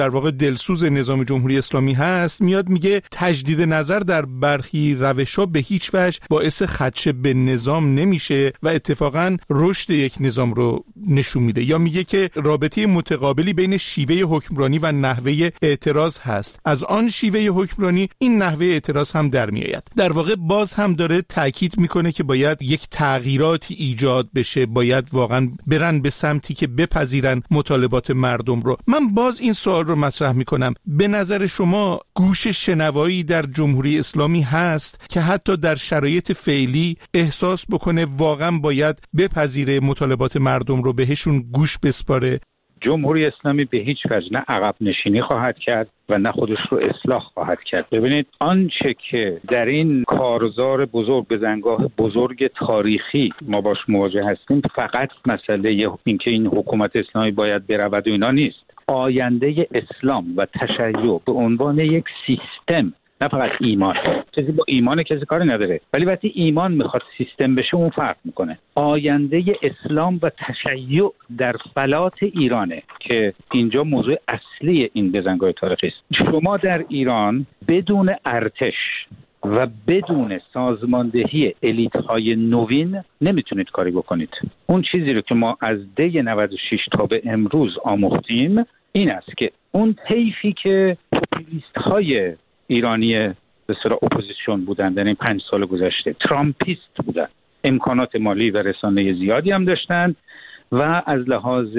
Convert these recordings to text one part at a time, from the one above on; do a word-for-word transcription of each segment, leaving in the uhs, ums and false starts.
در واقع دلسوز نظام جمهوری اسلامی هست، میاد میگه تجدید نظر در برخی روش‌ها به هیچ وجه باعث خدشه به نظام نمیشه و اتفاقاً رشد یک نظام رو نشون میده. یا میگه که رابطه متقابلی بین شیوه حکمرانی و نحوه اعتراض هست، از آن شیوه حکمرانی این نحوه اعتراض هم در میآید. در واقع باز هم داره تاکید میکنه که باید یک تغییراتی ایجاد بشه، باید واقعا برن به سمتی که بپذیرن مطالبات مردم رو. من باز این سوال رو مطرح میکنم، به نظر شما گوش شنوایی در جمهوری اسلامی هست که حتی در شرایط فعلی احساس بکنه واقعا باید بپذیره مطالبات مردم رو، بهشون گوش بسپاره؟ جمهوری اسلامی به هیچ وجه نه عقب نشینی خواهد کرد و نه خودش رو اصلاح خواهد کرد. ببینید آنچه که در این کارزار بزرگ، بزنگاه بزرگ تاریخی ما باش مواجه هستیم، فقط مسئله اینکه این حکومت اسلامی باید برود و اینا نیست. آینده اسلام و تشیع به عنوان یک سیستم، نه فقط ایمان. کسی با ایمان کسی کاری نداره، ولی وقتی ایمان میخواد سیستم بشه اون فرق میکنه. آینده اسلام و تشیع در فلات ایرانه که اینجا موضوع اصلی این بزنگاه تاریخی است. شما در ایران بدون ارتش و بدون سازماندهی الیت‌های نوین نمیتونید کاری بکنید. اون چیزی رو که ما از دی نود و شش تا به امروز آموختیم این است که اون طیفی که پوپولیست‌های ایرانی به صورت اپوزیسیون بودن در این پنج سال گذشته، ترامپیست بودن، امکانات مالی و رسانه زیادی هم داشتن و از لحاظ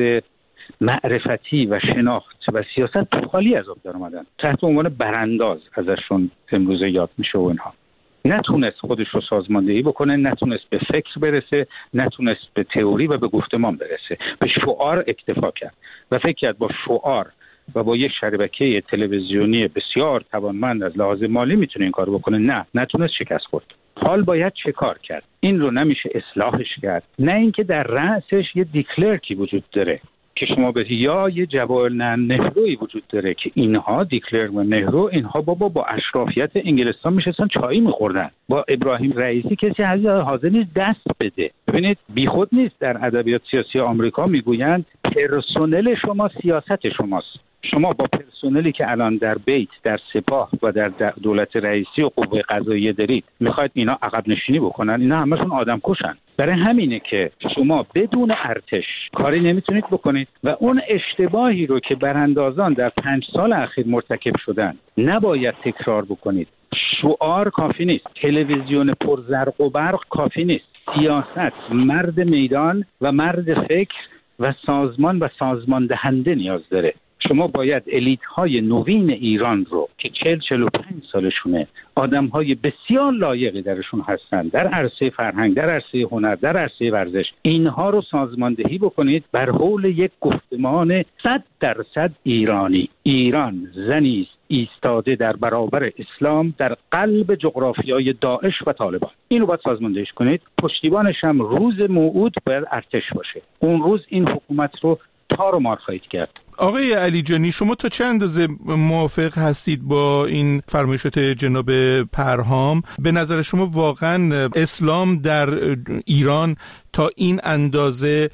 معرفتی و شناخت و سیاست تو خالی از آب در اومدن، تحت عنوان برانداز ازشون امروزه یاد میشه و اینها. نتونست خودش رو سازماندهی بکنه، نتونست به فکر برسه، نتونست به تئوری و به گفتمان برسه، به شعار اکتفا کرد و فکر کرد با شعار و با یک شبکه تلویزیونی بسیار توانمند از لحاظ مالی میتونه این کارو بکنه. نه، نتونست، شکست خورد. حال باید چه کار کرد؟ این رو نمیشه اصلاحش کرد، نه اینکه در رأسش یه دیکلرکی وجود داره که شما به یا یه جوال نهروی وجود داره که اینها دیکلر و نهرو اینها بابا با اشرافیت انگلستان میشستن چایی میخوردن، با ابراهیم رئیسی کسی حاضر نیست دست بده. ببینید بیخود نیست، در ادبیات سیاسی آمریکا میگویند پرسنل شما سیاست شماست. شما با پرسنلی که الان در بیت، در سپاه و در دولت رئیسی و قوه قضاییه دارید میخواید اینا عقب نشینی بکنن؟ اینا همشون آدم کشن. برای همینه که شما بدون ارتش کاری نمیتونید بکنید و اون اشتباهی رو که براندازان در پنج سال اخیر مرتکب شدن نباید تکرار بکنید. شعار کافی نیست، تلویزیون پرزرق و برق کافی نیست. سیاست مرد میدان و مرد فکر و سازمان و سازمان دهنده نیاز داره. شما باید الیت‌های نوین ایران رو که چهل چهل و پنج سالشونه، آدم‌های بسیار لایقی درشون هستن در عرصه فرهنگ، در عرصه هنر، در عرصه ورزش، اینها رو سازماندهی بکنید بر حول یک گفتمان صد درصد ایرانی. ایران زنی است ایستاده در برابر اسلام در قلب جغرافیای داعش و طالبان. اینو باید سازماندهیش کنید. پشتیبانش هم روز موعود باید ارتش باشه. اون روز این حکومت رو تار و مار خواهید کرد. آقای علیجانی، شما تا چند اندازه موافق هستید با این فرمایشات جناب پرهام؟ به نظر شما واقعا اسلام در ایران تا این اندازه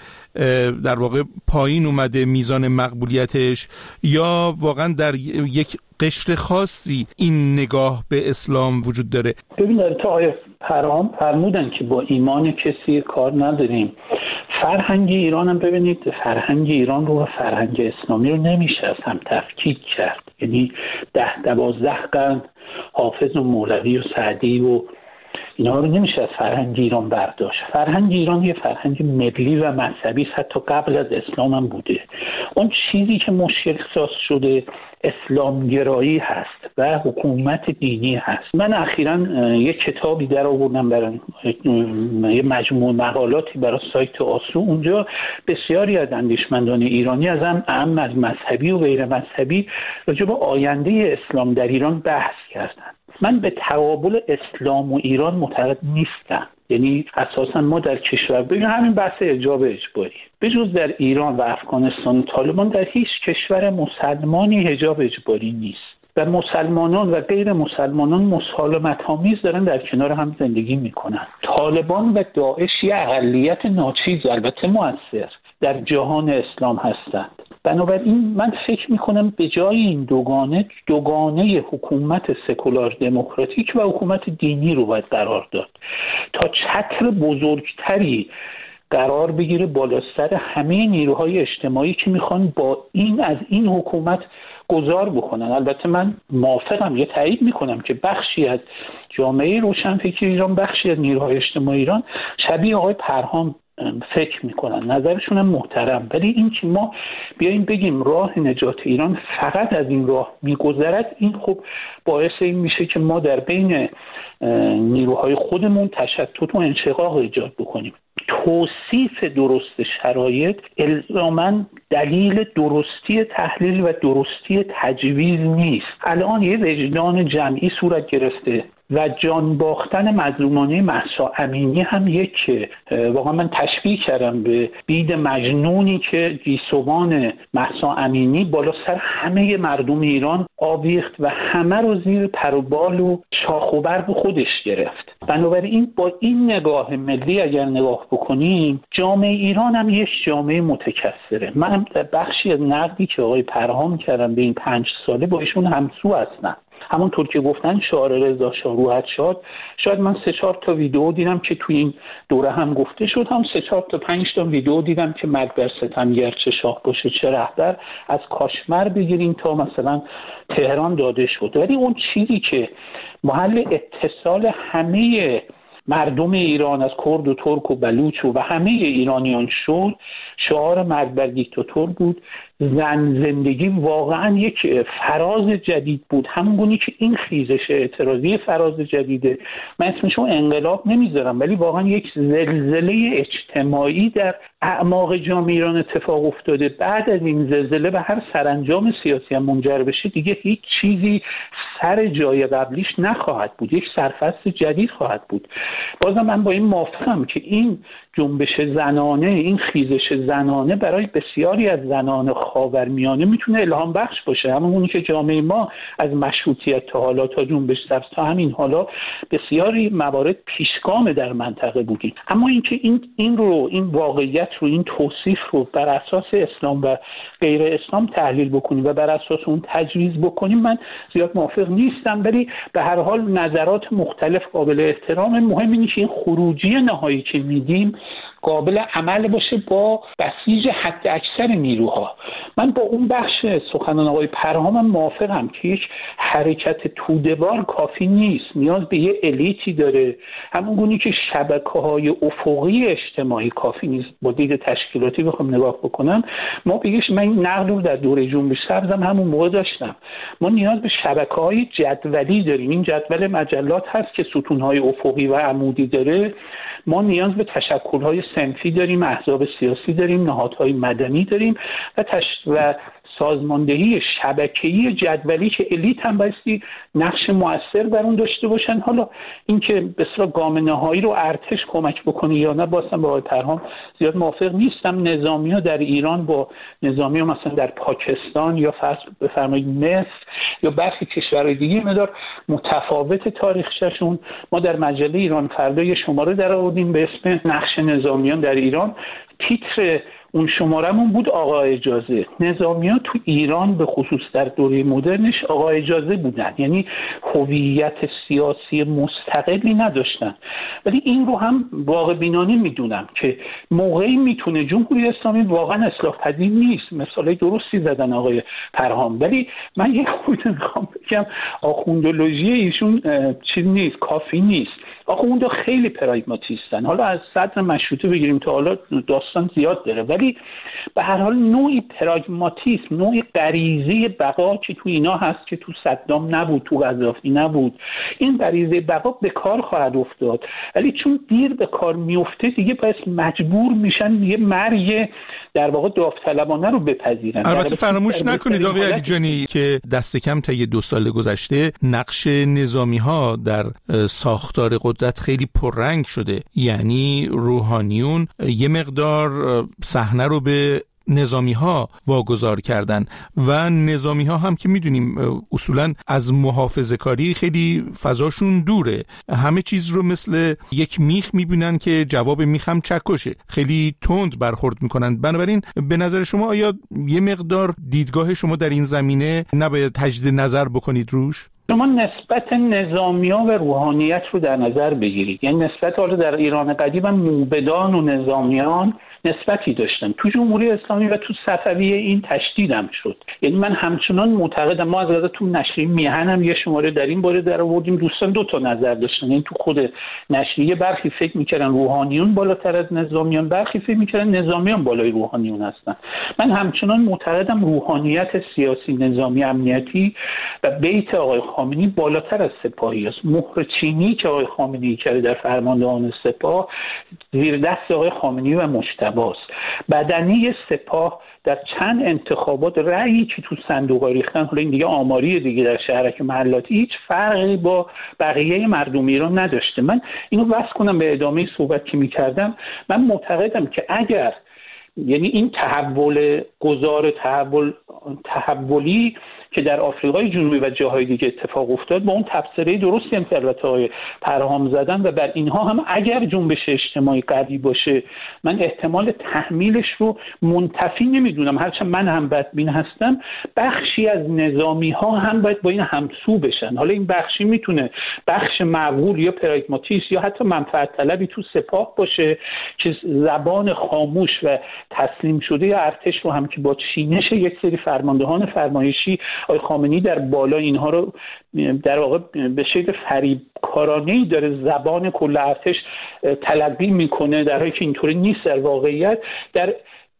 در واقع پایین اومده میزان مقبولیتش، یا واقعا در یک قشر خاصی این نگاه به اسلام وجود داره؟ ببین تا آقای پرهام فرمودن که با ایمان کسی کار نداریم. فرهنگ ایران هم ببینید، فرهنگ ایران رو و فرهنگ اسلامی رو نمیشه از هم تفکیک کرد. یعنی ده دوازده قرن حافظ و مولوی و سعدی و اینا رو نمیشه از فرهنگ ایران برداشت. فرهنگ ایران یه فرهنگ ملی و مذهبی است، حتی قبل از اسلام هم بوده. اون چیزی که مشکل احساس شده اسلامگرایی هست و حکومت دینی هست. من اخیراً یک کتابی در آوردم برای یه مجموعه مقالاتی برای سایت آسو. اونجا بسیاری از اندیشمندان ایرانی از هم اهم از مذهبی و غیر مذهبی راجع به آینده اسلام در ایران بحث کردن. من به تقابل اسلام و ایران معتقد نیستم. یعنی اساسا ما در کشور ببین همین بحث حجاب اجباری، به جز در ایران و افغانستان و طالبان در هیچ کشور مسلمانی حجاب اجباری نیست و مسلمانان و غیر مسلمانان مسالمت‌آمیز دارن در کنار هم زندگی میکنن. طالبان و داعش یه اقلیت ناچیز البته مؤثر در جهان اسلام هستند. بنابراین من فکر میکنم به جای این دوگانه دوگانه حکومت سکولار دموکراتیک و حکومت دینی رو باید قرار داد تا چتر بزرگتری قرار بگیره بالا سر همه نیروهای اجتماعی که میخوان با این از این حکومت گذار بکنن. البته من موافقم، یه تایید میکنم که بخشی از جامعه روشنفکر ایران، بخشی از نیروهای اجتماعی ایران شبیه آقای پرهام فکر میکنن، نظرشون هم محترم، ولی این که ما بیاییم بگیم راه نجات ایران فقط از این راه میگذرد، این خب باعث این میشه که ما در بین نیروهای خودمون تشتت و انشقاق ایجاد بکنیم. توصیف درست شرایط الزاماً دلیل درستی تحلیل و درستی تجویز نیست. الان یه وجدان جمعی صورت گرفته و جان باختن مظلومانه مهسا امینی هم یک، واقعا من تشبیه کردم به بید مجنونی که گیسوان مهسا امینی بالا سر همه مردم ایران آویخت و همه رو زیر پر و بال و شاخ و برگ خودش گرفت. بنابراین با این نگاه ملی اگر نگاه بکنیم، جامعه ایران هم یک جامعه متکثره. من در بخشی از نقدی که آقای پرهام کردن به این پنج ساله با ایشون همسو هستم. همونطور که گفتن شعار رضا شاه روحت شاد، شاید من سه چهار تا ویدیو دیدم که توی این دوره هم گفته شد، هم سه چهار تا پنج تا ویدیو دیدم که مرگ بر ستمگر، چه شاه باشه چه رهبر، از کاشمر بگیریم تا مثلا تهران داده شد. ولی اون چیزی که محل اتصال همه مردم ایران از کرد و ترک و بلوچ و همه ایرانیان شد، شعار مرگ بر دیکتاتور بود. زن زندگی واقعا یک فراز جدید بود، همونگونی که این خیزش اعتراضی فراز جدیده. من اسمشو انقلاب نمیذارم، ولی واقعا یک زلزله اجتماعی در اعماق جامعه ایران اتفاق افتاده. بعد از این زلزله به هر سرانجام سیاسی هم منجر بشه، دیگه هیچ چیزی سر جای قبلیش نخواهد بود، یک سرفصل جدید خواهد بود. بازم من با این موافقم که این جنبش زنانه، این خیزش زنانه برای بسیاری از زنان خاورمیانه میتونه الهام بخش باشه. همونی که جامعه ما از مشروطیت تا حالا تا جنبش سبز تا همین حالا بسیاری موارد پیشگام در منطقه بودیم. اما اینکه این این رو این واقعیت رو این توصیف رو بر اساس اسلام و غیر اسلام تحلیل بکنیم و بر اساس اون تجویز بکنیم، من زیاد موافق نیستم. ولی به هر حال نظرات مختلف قابل احترام. مهم اینه که این خروجی نهایی که میدیم قابل عمل باشه با بسیج حد اکثر نیروها. من با اون بخش سخنان آقای پرهام موافقم که یک حرکت توده‌وار کافی نیست، نیاز به یه الیتی داره، همون گونی که شبکه‌های افقی اجتماعی کافی نیست. با دید تشکیلاتی بخوام نگاه بکنم، ما بگیش من این نقل رو در دوره جنبش سبزم همون موقع داشتم، ما نیاز به شبکه‌های جدولی داریم. این جدول مجلات هست که ستون‌های افقی و عمودی داره. ما نیاز به تشکل‌های صنفی داریم، احزاب سیاسی داریم، نهادهای مدنی داریم و تش... و سازماندهی شبکه‌ای جدولی که الیت هم بایستی نقش مؤثر بر اون داشته باشن. حالا اینکه به اصطلاح گام نهایی رو ارتش کمک بکنه یا نه، بازم با آقای پرهام زیاد موافق نیستم. نظامی‌ها در ایران با نظامی‌ها مثلا در پاکستان یا فرض بفرمایید مصر یا برخی کشورهای دیگه مقدار متفاوت تاریخچه‌شون. ما در مجله ایران فردا یه شماره درآوردیم به اسم نقش نظامیان در ایران. تیتر اون شمارمون بود آقا اجازه. نظامیان تو ایران به خصوص در دوره مدرنش آقا اجازه بودن، یعنی هویت سیاسی مستقلی نداشتن. ولی این رو هم واقع بینانه میدونم که موقعی میتونه جمهوری اسلامی واقعا اصلاح پذیر نیست. مثالای درستی زدن آقای پرهام، ولی من یه خورده میخوام بگم آخوندولوژی ایشون چیز نیست، کافی نیست. آخوندا خیلی پراگماتیستن. حالا از صدر مشروطه بگیریم تا حالا داستان زیاد داره، ولی به هر حال نوعی پراگماتیسم، نوعی غریزه بقا که تو اینا هست که تو صدام نبود، تو قذافی نبود. این غریزه بقا به کار خواهد افتاد، ولی چون دیر به کار میفته دیگه باید مجبور میشن یه مرگ در واقع داوطلبانه رو بپذیرن. البته فراموش نکنید آقای علیجانی که دست کم تا یه دو سال گذشته نقش نظامی ها در ساختار قدرت خیلی پررنگ شده. یعنی روحانیون یه مقدار صحنه رو به نظامی ها واگذار کردن و نظامی ها هم که میدونیم اصولا از محافظه کاری خیلی فضاشون دوره، همه چیز رو مثل یک میخ میبینن که جواب میخ هم چکشه، خیلی تند برخورد میکنن. بنابراین به نظر شما آیا یه مقدار دیدگاه شما در این زمینه نباید تجدید نظر بکنید روش؟ شما نسبت نظامیان و روحانیت رو در نظر بگیرید، یعنی نسبت حالا در ایران قدیم هم موبدان و نظامیان نسبتی داشتن، تو جمهوری اسلامی و تو صفویه این تشدید هم شد. یعنی من همچنان معتقدم، ما از تو نشریه میهن هم یه شماره در این باره در آوردیم، دوستان دو تا نظر داشتن، یعنی تو خود نشریه برخی فکر میکردن روحانیون بالاتر از نظامیان، برخی فکر میکردن نظامیان بالای روحانیون هستن. من همچنان معتقدم روحانیت سیاسی، نظامی، امنیتی و بیت آقای خامنه‌ای بالاتر از سپاهی است. مهر چینی که آقای خامنه‌ای کرده در فرماندهان سپاه زیر دست آقای خامنه‌ای و مجتبی است. بدنه سپاه در چند انتخابات رأیی که تو صندوق ریختن، حالا این دیگه آماری دیگه، در شهرک محلاتی هیچ فرقی با بقیه مردم ایران نداشته. من اینو بس کنم به ادامه صحبت که می‌کردم، من معتقدم که اگر یعنی این تحول گذار تحول تحولی که در آفریقای جنوبی و جاهای دیگه اتفاق افتاد با اون تفسیری درستی هم که البته آقای پرهام زدن و بر اینها هم اگر جنبش اجتماعی قوی باشه، من احتمال تحمیلش رو منتفی نمیدونم، هرچند من هم بدبین هستم، بخشی از نظامی ها هم باید با این همسو بشن. حالا این بخشی میتونه بخش معقول یا پراگماتیست یا حتی منفعت طلبی تو سپاه باشه که زبان خاموش و تسلیم شده یا ارتش رو هم که با چینش یک سری فرماندهان فرمایشی آقای خامنه‌ای در بالا اینها رو در واقع به شکل فریبکارانه‌ای داره زبان کل ارتش تلقی میکنه، در حالی که اینطوری نیست در واقعیت. در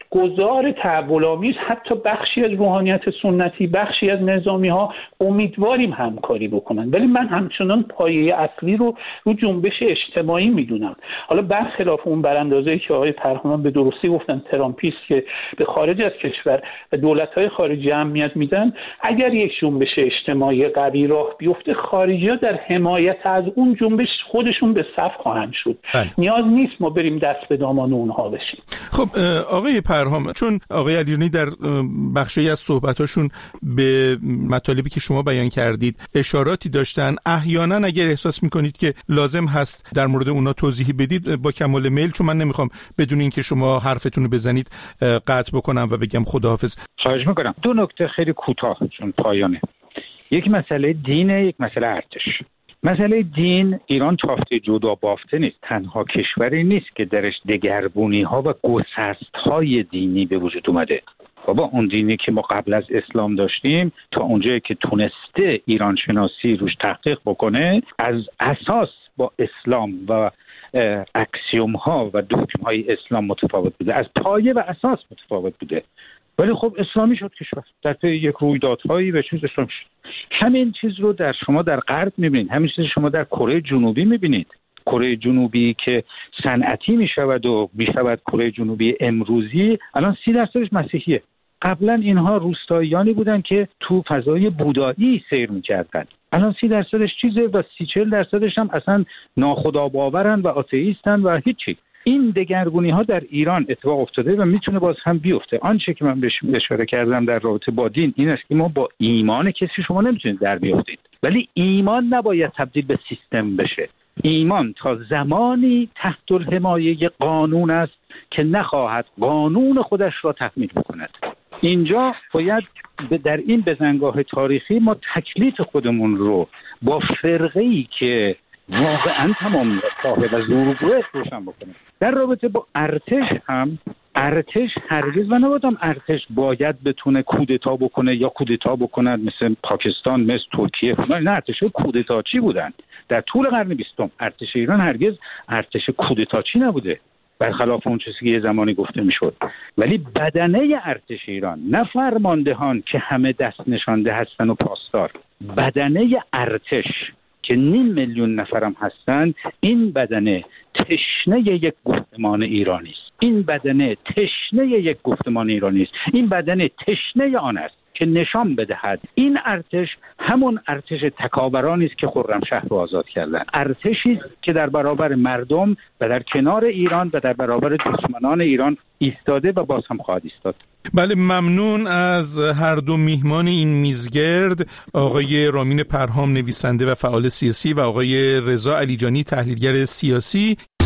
گذار تحول‌آمیز حتی بخشی از روحانیت سنتی، بخشی از نظامی ها امیدواریم همکاری بکنن، ولی من همچنان پایه اصلی رو رو جنبش اجتماعی میدونم. حالا برخلاف اون براندازی که آقای پرهام به درستی گفتن، ترامپیست که به خارج از کشور و دولت‌های خارجی اهمیت میدن، اگر یک جنبش اجتماعی قوی راه بیفته، خارجی‌ها در حمایت از اون جنبش خودشون به صف خواهند شد. بله. نیاز نیست ما بریم دست به دامان اونها بشیم. خب آقای پرهام، چون آقای علیرانی در بخشی از صحبتاشون به مطالبی که شما بیان کردید اشاراتی داشتن، احیانا اگر احساس میکنید که لازم هست در مورد اونا توضیحی بدید با کمال میل، چون من نمیخوام بدون اینکه شما حرفتون رو بزنید قطع بکنم و بگم خداحافظ. خواهش میکنم. دو نکته خیلی کوتاه چون پایانه. یک مسئله دینه، یک مسئله ارتش. مسئله دین، ایران تافته جدا بافته نیست، تنها کشوری نیست که درش دگرگونی ها و گسست های دینی به وجود اومده. بابا اون دینی که ما قبل از اسلام داشتیم تا اونجایی که تونسته ایران شناسی روش تحقیق بکنه، از اساس با اسلام و اکسیوم ها و دگم های اسلام متفاوت بوده، از پایه و اساس متفاوت بوده. ولی خب اسلامی شد کشور در طی یک رویدادهایی و چیز اسلامی شد. همین چیز رو در شما در غرب میبینید، همین چیز شما در کره جنوبی میبینید. کره جنوبی که صنعتی میشود و میشود کره جنوبی امروزی، الان سی درصدش مسیحیه. قبلا اینها روستاییانی بودن که تو فضای بودایی سیر میکردن، الان سی درصدش چیزه و سی چل درصدش هم اصلا ناخودآباورن و آتئیستن و هیچی. این دگرگونی ها در ایران اتفاق افتاده و میتونه باز هم بیفته. آنچه که من بهش اشاره کردم در رابطه با دین این است که ما با ایمان کسی شما نمیتونید در بیافتید، ولی ایمان نباید تبدیل به سیستم بشه. ایمان تا زمانی تحت الحمایه قانون است که نخواهد قانون خودش را تحمیل بکند. اینجا باید در این بزنگاه تاریخی ما تکلیف خودمون رو با فرقه‌ای که واقعا تمام صاحب و زورگوه روشن بکنیم. در رابطه با ارتش هم، ارتش هرگز و نبودم ارتش باید بتونه کودتا بکنه یا کودتا بکند مثل پاکستان، مثل ترکیه. نه، ارتش کودتاچی بودن در طول قرن بیستم. ارتش ایران هرگز ارتش کودتاچی نبوده، برخلاف اون چیزی که یه زمانی گفته میشد. ولی بدنه ارتش ایران، نه فرماندهان که همه دست نشانده هستن و پاسدار، بدنه ارتش که نیم میلیون نفرم هستن، این بدنه تشنه یک گفتمان ایرانی است. این بدنه تشنه یک گفتمان ایرانی است. این بدنه تشنه آن است که نشان بدهد این ارتش همون ارتش تکاورانی است که خرمشهر رو آزاد کردن، ارتشی که در برابر مردم و در کنار ایران و در برابر دشمنان ایران ایستاده و باز هم خواهد ایستاد. بله، ممنون از هر دو میهمان این میزگرد، آقای رامین پرهام نویسنده و فعال سیاسی و آقای رضا علیجانی تحلیلگر سیاسی.